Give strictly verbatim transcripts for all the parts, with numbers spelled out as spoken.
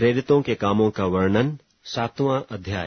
प्रेरितों के कामों का वर्णन, सातवां अध्याय।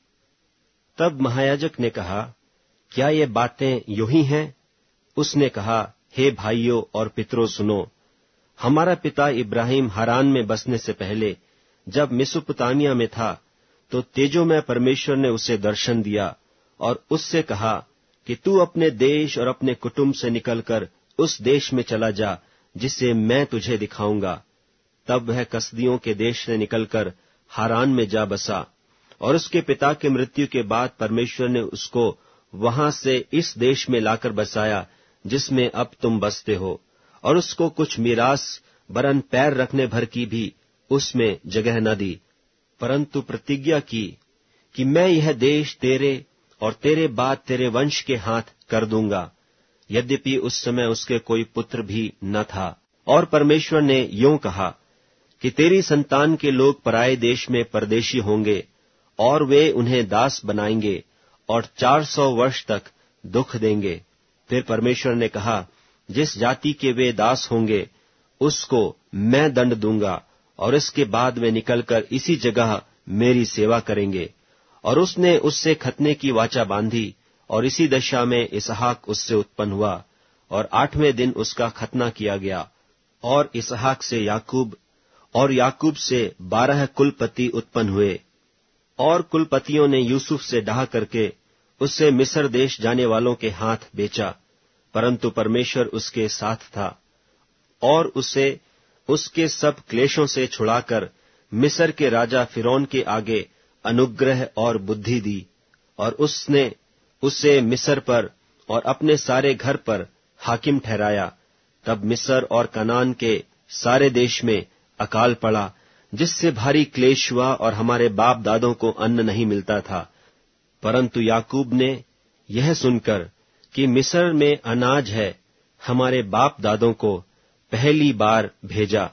तब महायाजक ने कहा, क्या ये बातें यूं ही हैं? उसने कहा, हे भाइयों और पितरों, सुनो। हमारा पिता इब्राहिम हारान में बसने से पहले जब मेसोपोटामिया में था, तो तेजोमय परमेश्वर ने उसे दर्शन दिया और उससे कहा कि तू अपने देश और अपने कुटुंब से निकलकर उस देश में चला जा जिसे मैं तुझे दिखाऊंगा। तब वह कसदियों के देश से निकलकर हारान में जा बसा, और उसके पिता की मृत्यु के बाद परमेश्वर ने उसको वहां से इस देश में लाकर बसाया जिसमें अब तुम बसते हो, और उसको कुछ मीरास वरन पैर रखने भर की भी उसमें जगह न दी, परंतु प्रतिज्ञा की कि मैं यह देश तेरे और तेरे बाद तेरे वंश के हाथ कर दूंगा। यद्यपि उस समय उसके कोई पुत्र भी न था। और परमेश्वर ने यों कहा कि तेरी संतान के लोग पराए देश में परदेशी होंगे, और वे उन्हें दास बनाएंगे और चार सौ वर्ष तक दुख देंगे। फिर परमेश्वर ने कहा, जिस जाति के वे दास होंगे उसको मैं दंड दूंगा, और इसके बाद वे निकलकर इसी जगह मेरी सेवा करेंगे। और उसने उससे खतने की वाचा बांधी, और इसी दशा में इसहाक उससे उत्पन्न हुआ, और आठवें दिन उसका खतना किया गया। और इसहाक से याकूब, और याकूब से बारह कुलपति उत्पन्न हुए। और कुलपतियों ने यूसुफ से डाह करके उससे मिस्र देश जाने वालों के हाथ बेचा, परंतु परमेश्वर उसके साथ था, और उसे उसके सब क्लेशों से छुड़ाकर मिस्र के राजा फिरौन के आगे अनुग्रह और बुद्धि दी, और उसने उसे मिस्र पर और अपने सारे घर पर हाकिम ठहराया। तब मिस्र और कनान के सारे देश में अकाल पड़ा, जिससे भारी क्लेश हुआ, और हमारे बाप दादों को अन्न नहीं मिलता था। परंतु याकूब ने यह सुनकर कि मिस्र में अनाज है, हमारे बाप दादों को पहली बार भेजा।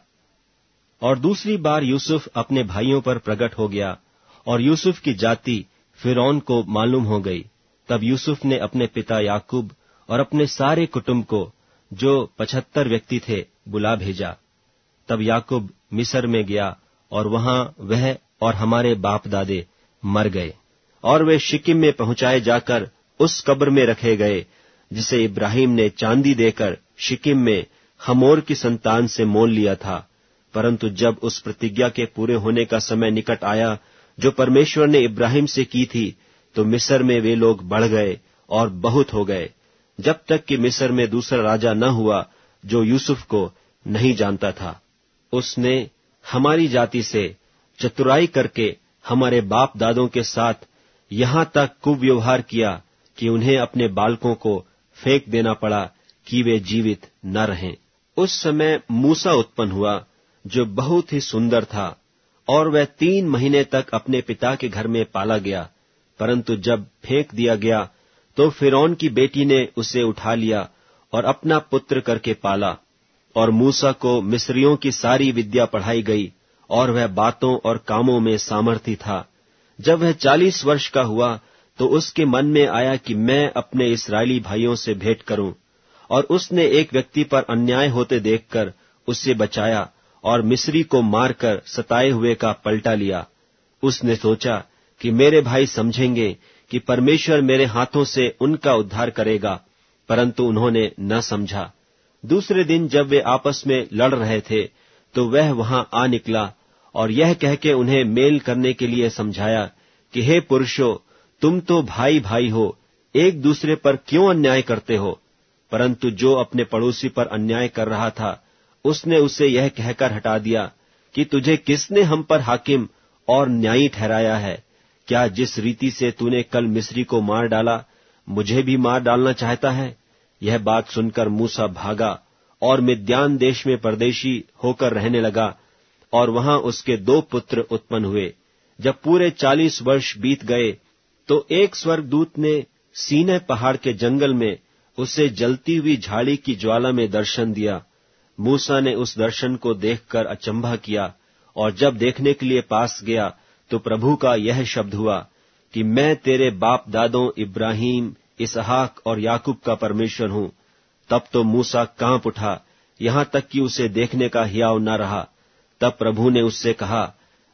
और दूसरी बार यूसुफ अपने भाइयों पर प्रकट हो गया, और यूसुफ की जाति फिरौन को मालूम हो गई। तब यूसुफ ने अपने पिता याकूब और अपने सारे कुटुंब को, जो पचहत्तर व्यक्ति थे, बुला भेजा। तब याकूब मिस्र में गया, और वहां वह और हमारे बाप दादे मर गए, और वे शिकिम में पहुंचाए जाकर उस कब्र में रखे गए जिसे इब्राहिम ने चांदी देकर शिकिम में हमोर की संतान से मोल लिया था। परंतु जब उस प्रतिज्ञा के पूरे होने का समय निकट आया जो परमेश्वर ने इब्राहिम से की थी, तो मिस्र में वे लोग बढ़ गए और बहुत हो गए, जब तक कि मिस्र में दूसरा राजा न हुआ जो यूसुफ को नहीं जानता था। उसने हमारी जाति से चतुराई करके हमारे बाप दादों के साथ यहां तक कुव्यवहार किया कि उन्हें अपने बालकों को फेंक देना पड़ा कि वे जीवित न रहें। उस समय मूसा उत्पन्न हुआ, जो बहुत ही सुंदर था, और वह तीन महीने तक अपने पिता के घर में पाला गया। परंतु जब फेंक दिया गया, तो फिरौन की बेटी ने उसे उठा लिया और अपना पुत्र करके पाला। और मूसा को मिस्रियों की सारी विद्या पढ़ाई गई, और वह बातों और कामों में सामर्थी था। जब वह चालीस वर्ष का हुआ, तो उसके मन में आया कि मैं अपने इस्राएली भाइयों से भेंट करूं। और उसने एक व्यक्ति पर अन्याय होते देखकर उससे बचाया, और मिस्री को मारकर सताए हुए का पलटा लिया। उसने सोचा कि मेरे भाई समझेंगे कि परमेश्वर मेरे हाथों से उनका उद्धार करेगा, परंतु उन्होंने न समझा। दूसरे दिन जब वे आपस में लड़ रहे थे, तो वह वहां आ निकला, और यह कह के उन्हें मेल करने के लिए समझाया कि हे पुरुषों, तुम तो भाई भाई हो, एक दूसरे पर क्यों अन्याय करते हो? परंतु जो अपने पड़ोसी पर अन्याय कर रहा था, उसने उसे यह कहकर हटा दिया कि तुझे किसने हम पर हाकिम और न्यायी ठहराया है? क्या जिस रीति से तूने कल मिस्री को मार डाला, मुझे भी मार डालना चाहता है? यह बात सुनकर मूसा भागा और मिद्यान देश में परदेशी होकर रहने लगा, और वहां उसके दो पुत्र उत्पन्न हुए। जब पूरे चालीस वर्ष बीत गए, तो एक स्वर्गदूत ने सीनै पहाड़ के जंगल में उसे जलती हुई झाड़ी की ज्वाला में दर्शन दिया। मूसा ने उस दर्शन को देखकर अचंभा किया, और जब देखने के लिए पास गया, तो प्रभु का यह शब्द हुआ कि मैं तेरे बाप दादों इब्राहिम, इसहाक और याकूब का परमेश्वर हूं। तब तो मूसा कांप उठा, यहां तक कि उसे देखने का हियाव न रहा। तब प्रभु ने उससे कहा,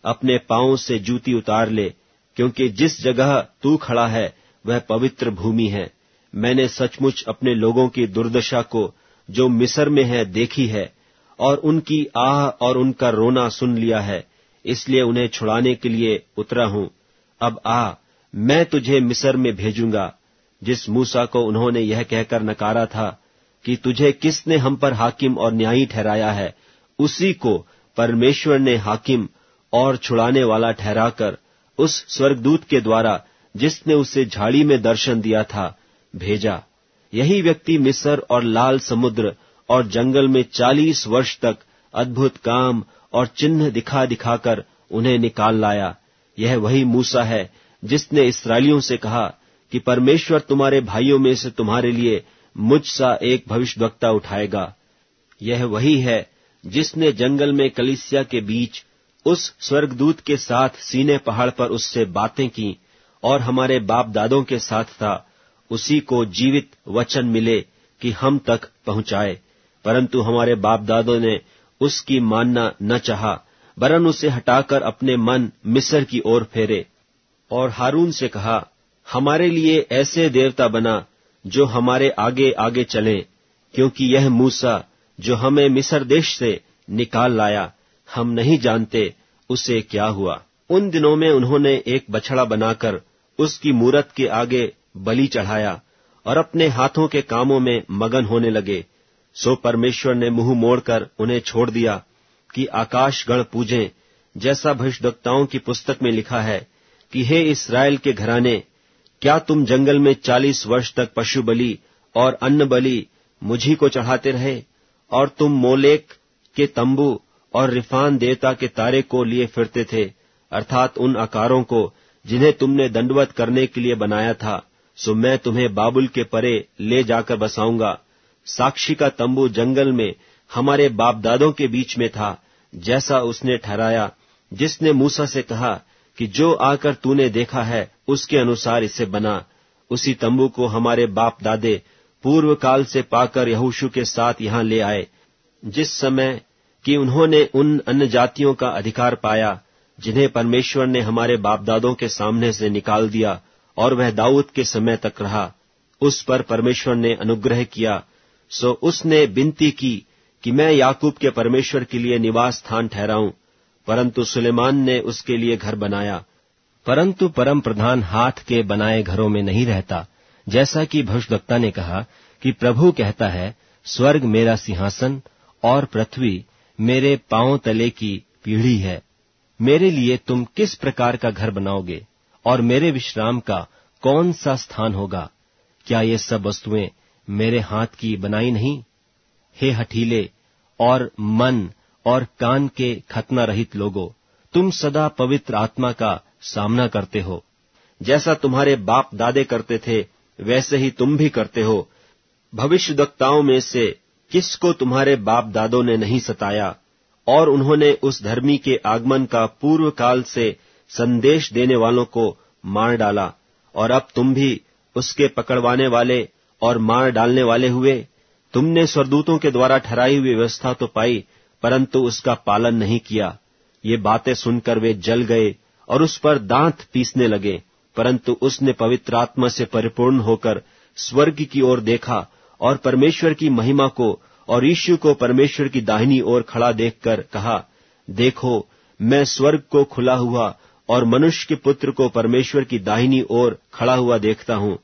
अपने पांव से जूती उतार ले, क्योंकि जिस जगह तू खड़ा है वह पवित्र भूमि है। मैंने सचमुच अपने लोगों की दुर्दशा को जो मिस्र में है देखी है, और उनकी आह और उनका रोना सुन लिया है, इसलिए उन्हें छुड़ाने के लिए उतरा हूं। अब आ, मैं तुझे मिस्र में भेजूंगा। जिस मूसा को उन्होंने यह कहकर नकारा था कि तुझे किसने हम पर हाकिम और न्यायी ठहराया है, उसी को परमेश्वर ने हाकिम और छुड़ाने वाला ठहराकर उस स्वर्गदूत के द्वारा, जिसने उसे झाड़ी में दर्शन दिया था, भेजा। यही व्यक्ति मिस्र और लाल समुद्र और जंगल में चालीस वर्ष तक अद्भुत काम और चिन्ह दिखा दिखाकर उन्हें निकाल लाया। यह वही मूसा है जिसने इस्राएलियों से कहा कि परमेश्वर तुम्हारे भाइयों में से तुम्हारे लिए मुझ सा एक भविष्यद्वक्ता उठाएगा। यह वही है जिसने जंगल में कलीसिया के बीच उस स्वर्गदूत के साथ सीने पहाड़ पर उससे बातें की और हमारे बाप दादों के साथ था। उसी को जीवित वचन मिले कि हम तक पहुंचाए, परंतु हमारे बाप दादों ने उसकी मानना न चाहा, वरन उसे हटाकर अपने मन मिस्र की ओर फेरे। और हारून से कहा, हमारे लिए ऐसे देवता बना जो हमारे आगे आगे चलें, क्योंकि यह मूसा जो हमें मिस्र देश से निकाल लाया, हम नहीं जानते उसे क्या हुआ। उन दिनों में उन्होंने एक बछड़ा बनाकर उसकी मूरत के आगे बलि चढ़ाया और अपने हाथों के कामों में मगन होने लगे। सो परमेश्वर ने मुंह मोड़कर उन्हें छोड़ दिया कि आकाशगण पूजें, जैसा भविष्यद्वक्ताओं की पुस्तक में लिखा है कि हे इस्राएल के घराने, क्या तुम जंगल में चालीस वर्ष तक पशु बलि और अन्न बलि मुझी को चढ़ाते रहे, और तुम मोलेक के तंबू और रिफान देवता के तारे को लिए फिरते थे, अर्थात उन आकारों को जिन्हें तुमने दंडवत करने के लिए बनाया था। सो मैं तुम्हें बाबुल के परे ले जाकर बसाऊंगा। साक्षी का तंबू जंगल में हमारे बाप दादों के बीच में था, जैसा उसने ठहराया, जिसने मूसा से कहा कि जो आकर तूने देखा है उसके अनुसार इसे बना। उसी तंबू को हमारे बाप दादे पूर्व काल से पाकर यहोशू के साथ यहां ले आए, जिस समय कि उन्होंने उन अन्य जातियों का अधिकार पाया जिन्हें परमेश्वर ने हमारे बाप दादों के सामने से निकाल दिया, और वह दाऊद के समय तक रहा। उस पर परमेश्वर ने अनुग्रह किया। सो उसने विनती की कि मैं याकूब के परमेश्वर के लिए निवास स्थान ठहराऊं, परंतु सुलेमान ने उसके लिए घर बनाया। परंतु परम प्रधान हाथ के बनाए घरों में नहीं रहता, जैसा कि भविष्यद्वक्ता ने कहा कि प्रभु कहता है, स्वर्ग मेरा सिंहासन और पृथ्वी मेरे पांव तले की पीढ़ी है। मेरे लिए तुम किस प्रकार का घर बनाओगे, और मेरे विश्राम का कौन सा स्थान होगा? क्या ये सब वस्तुएं मेरे हाथ की बनाई नहीं? हे हठीले और मन और कान के खतना रहित लोगों, तुम सदा पवित्र आत्मा का सामना करते हो। जैसा तुम्हारे बाप दादे करते थे, वैसे ही तुम भी करते हो। भविष्यद्वक्ताओं में से किसको तुम्हारे बाप दादों ने नहीं सताया, और उन्होंने उस धर्मी के आगमन का पूर्व काल से संदेश देने वालों को मार डाला। और अब तुम भी उसके पकड़वाने वाले और मार डालने वाले हुए। तुमने स्वर्गदूतों के द्वारा ठहराई हुई व्यवस्था तो पाई, परंतु उसका पालन नहीं किया। ये बातें सुनकर वे जल गए और उस पर दांत पीसने लगे। परंतु उसने पवित्र आत्मा से परिपूर्ण होकर स्वर्ग की ओर देखा और परमेश्वर की महिमा को और यीशु को परमेश्वर की दाहिनी ओर खड़ा देखकर कहा, देखो, मैं स्वर्ग को खुला हुआ और मनुष्य के पुत्र को परमेश्वर की दाहिनी ओर खड़ा हुआ देखता हूं।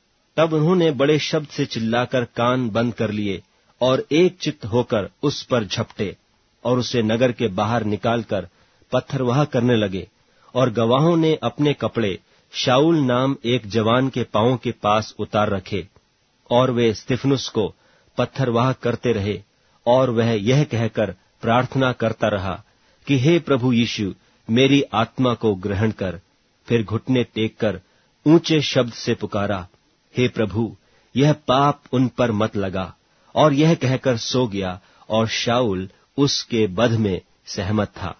तब उन्होंने बड़े शब्द से चिल्लाकर कान बंद कर लिए और एक चित्त होकर उस पर झपटे और उसे नगर के बाहर निकालकर पत्थरवाह करने लगे। और गवाहों ने अपने कपड़े शाऊल नाम एक जवान के पांवों के पास उतार रखे, और वे स्तिफनुस को पत्थरवाह करते रहे। और वह यह कहकर प्रार्थना करता रहा कि हे प्रभु यीशु, मेरी आत्मा को ग्रहण कर। फिर घुटने टेक कर ऊंचे शब्द से पुकारा, हे प्रभु, यह पाप उन पर मत लगा। और यह कहकर सो गया, और शाऊल उसके बध में सहमत था।